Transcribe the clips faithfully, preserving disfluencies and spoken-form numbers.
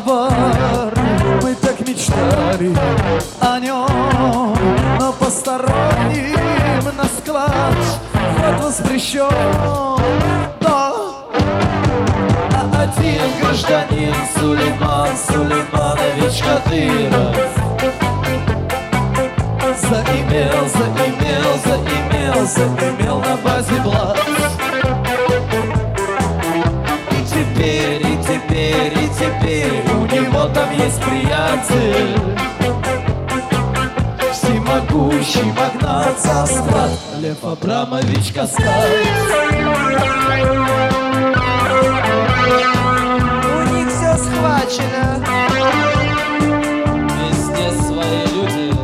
Кашмар, мы так мечтали о нем, но посторонним на склад вход воспрещен. Но один гражданин Сулейман Сулейманович Кадыров заимел, заимел, заимел, заимел на базе блат. И теперь, и теперь, и теперь у него там есть приятель, всемогущий магнат за склад Лев Абрамович Каскад. У них все схвачено. Везде свои люди.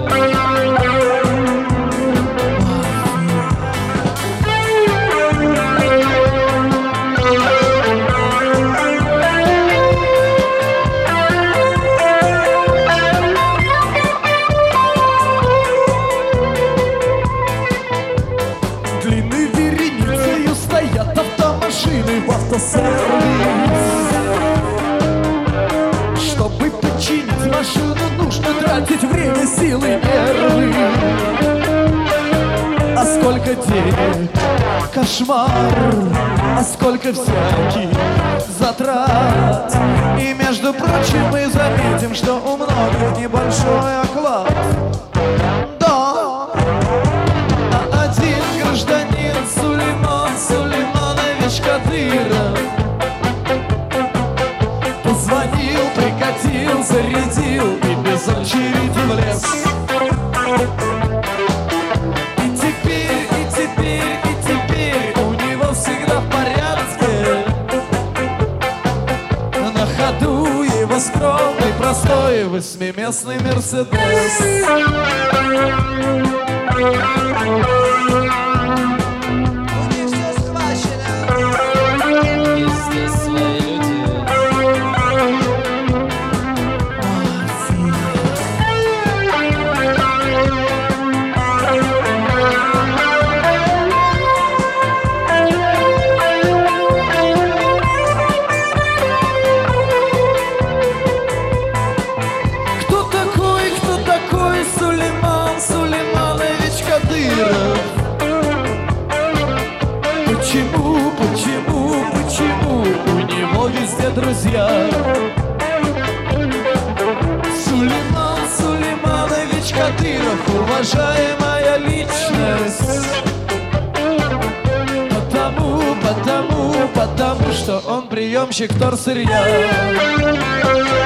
Длинной вереницею стоят автомашины в автосервис. Чтобы починить машину, нужно тратить время, силы, нервы. А сколько денег, кошмар, а сколько всяких затрат. И между прочим мы заметим, что у многих небольшой оклад. Да, а один гражданин Сулейман Сулейманович Кадыров позвонил, прикатил, зарядил и без очереди влез. И теперь, и теперь, и теперь у него всегда в порядке. На ходу его скромный, простой восьмиместный Мерседес. У них все схвачено. Везде свои люди. Кто такой, кто такой Сулейман Сулейманович Кадыров? Почему, почему, почему у него везде друзья? Сулейман Сулейманович Кадыров, уважаемая личность. Потому, потому, потому что он приемщик вторсырья.